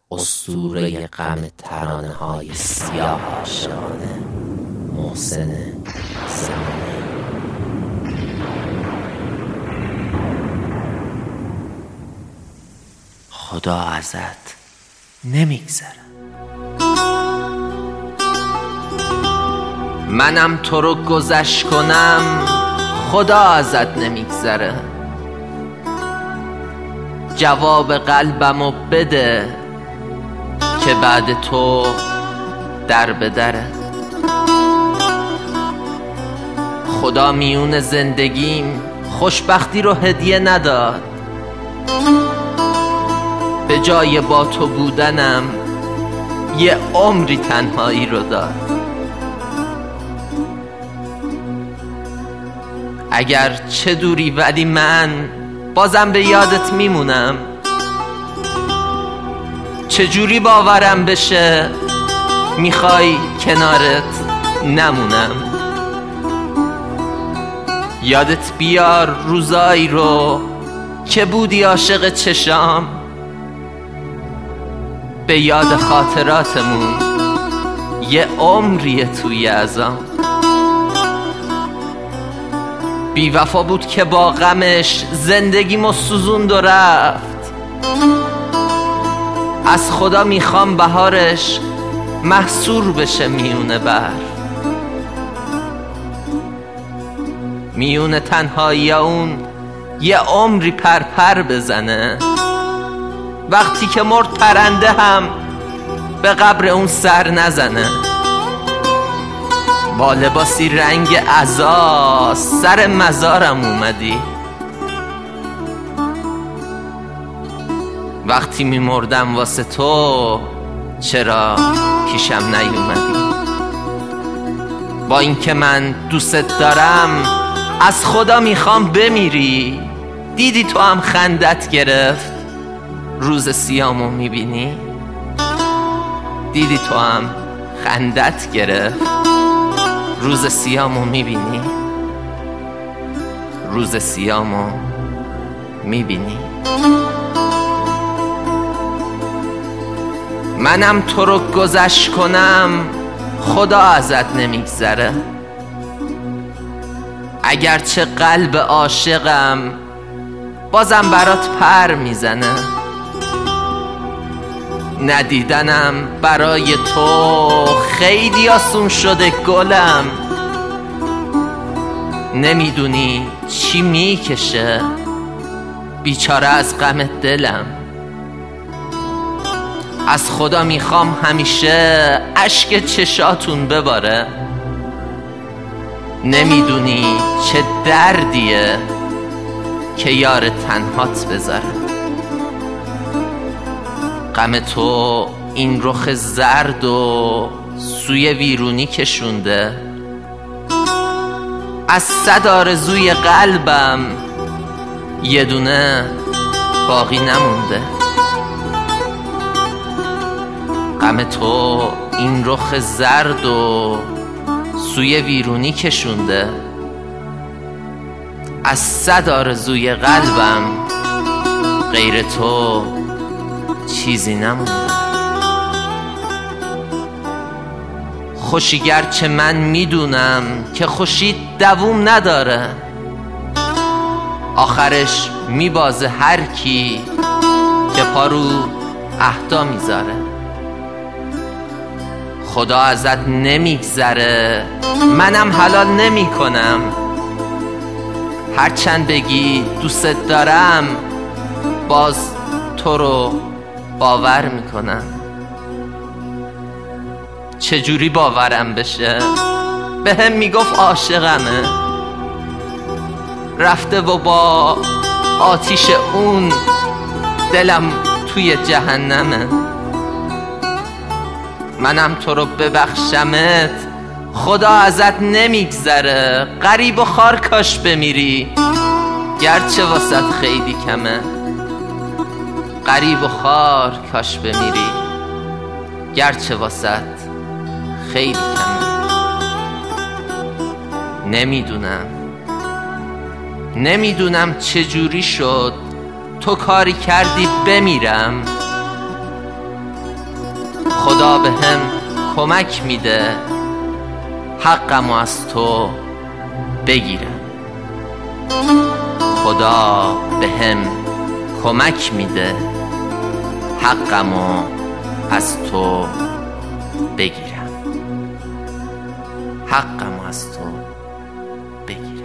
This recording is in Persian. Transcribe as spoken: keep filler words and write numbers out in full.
اسطوره غم ترانه های سیاه عاشقانه محسن زمانی. خدا ازت نمیگذره. منم تو رو گذشت کنم، خدا ازت نمیگذره. جواب قلبمو بده که بعد تو در به دره. خدا میون زندگیم خوشبختی رو هدیه نداد، به جای با تو بودنم یه عمری تنهایی رو داد. اگر چه دوری ولی من بازم به یادت میمونم. چجوری باورم بشه میخوای کنارت نمونم. یادت بیار روزایی رو که بودی عاشق چشام، به یاد خاطراتمون یه عمریه توی ازام. بی وفا بود که با غمش زندگیمو سوزوند و رفت. از خدا میخوام بهارش محصور بشه میونه بر. میونه تنهایی اون یه عمری پرپر بزنه. وقتی که مرد پرنده هم به قبر اون سر نزنه. با لباسی رنگ عزا سر مزارم اومدی. وقتی میمردم واسه تو چرا پیشم نیومدی؟ با اینکه من دوست دارم از خدا میخوام بمیری. دیدی تو هم خندت گرفت روز سیامو میبینی؟ دیدی تو هم خندت گرفت روز سیامو میبینی؟ روز سیامو میبینی؟ منم تو رو گذشت کنم، خدا ازت نمیگذره. اگرچه قلب عاشقم بازم برات پر میزنه. ندیدنم برای تو خیلی آسون شده گلم. نمیدونی چی میکشه بیچاره از غم دلم. از خدا میخوام همیشه اشک چشاتون بباره. نمیدونی چه دردیه که یار تنهات بذاره. غم تو این رخ زرد و سوی ویرونی کشونده. از صد آرزوی قلبم یه دونه باقی نمونده. غم تو این رخ زرد و سوی ویرونی کشونده. از صد آرزوی قلبم غیر تو چیزی نمونده. خوشی گرچه من میدونم که خوشی دووم نداره. آخرش میبازه هر کی که پارو اهدا میذاره. خدا ازت نمیگذره، منم حلال نمی کنم. هرچند بگی دوست دارم باز تو رو باور میکنم. چجوری باورم بشه؟ به هم میگفت عاشقمه، رفته و با آتیش اون دلم توی جهنمه. منم تو رو ببخشمت، خدا ازت نمیگذره. غریب و خار کاش بمیری، گرچه واسط خیلی کمه. غریب و خار کاش بمیری، گرچه واسط خیلی کمه. نمیدونم نمیدونم چجوری شد تو کاری کردی بمیرم. خدا به هم کمک میده حقمو از تو بگیرم. خدا به هم کمک میده حقمو از تو بگیرم. حقمو از تو بگیرم.